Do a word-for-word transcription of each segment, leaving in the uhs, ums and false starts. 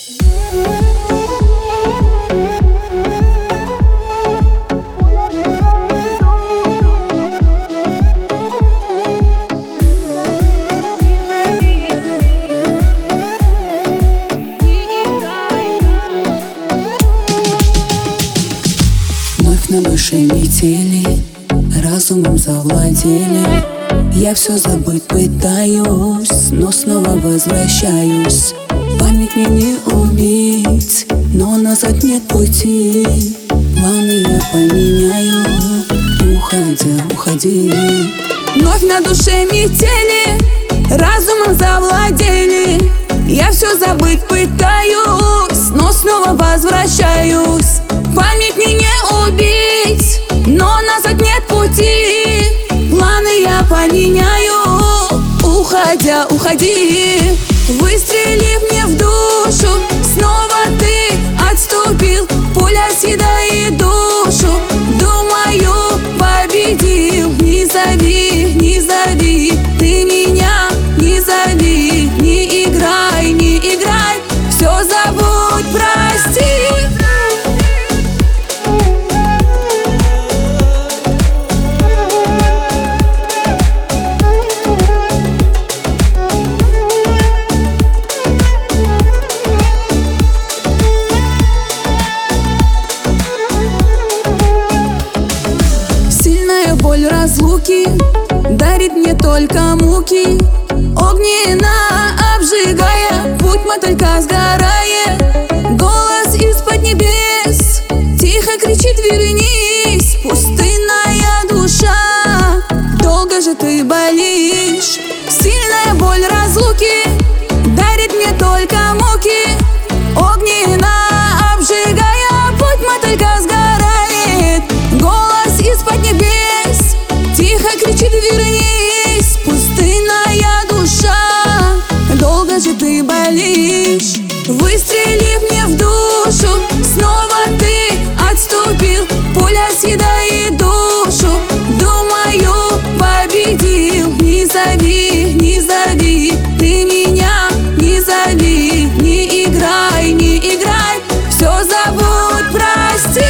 На душе метели, разумом завладели. Я все забыть пытаюсь, но снова возвращаюсь. Память мне не убить, но назад нет пути. Планы я поменяю, уходя, уходи. Вновь на душе метели, разумом завладели. Я все забыть пытаюсь, но снова возвращаюсь. Память мне не убить, но назад нет пути. Планы я поменяю, уходя, уходи. Выстрелив мне в душу, снова ты отступил. Пуля съедает душу, думаю, победил. Не зови, не зови, ты меня не зови. Не играй, не играй, все забудь, прости. Боль разлуки дарит мне только муки. Огненно обжигая, путь мотылька сгорает. Голос из-под небес тихо кричит: вернись, пустынная душа, долго же ты болишь. Сильная боль разлуки дарит мне только муки. Огненно обжигая, путь мотылька сгорает. Голос из-под небес тихо кричит: вернись, пустынная душа, долго же ты болишь. Выстрелив мне в душу, снова ты отступил. Пуля съедает душу, думаю, победил. Не зови, не зови, ты меня не зови. Не играй, не играй, все забудь, прости.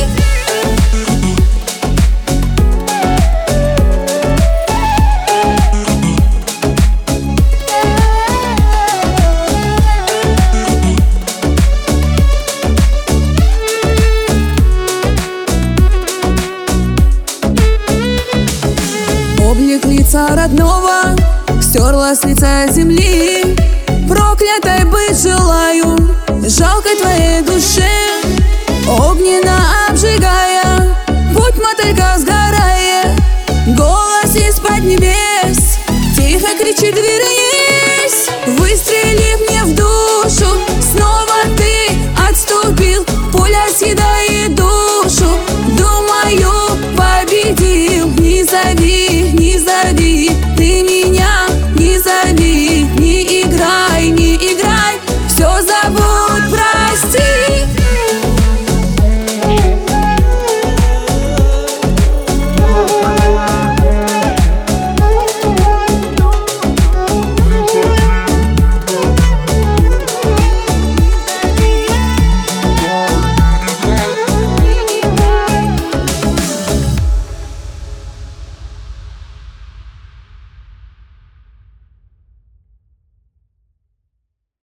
Облик лица родного стерла с лица земли. Проклятой быть желаю, жалкой твоей душе. Огненно обжигая, путь мотылька сгорает. Голос из-под небес тихо кричит: вернись. Выстрелив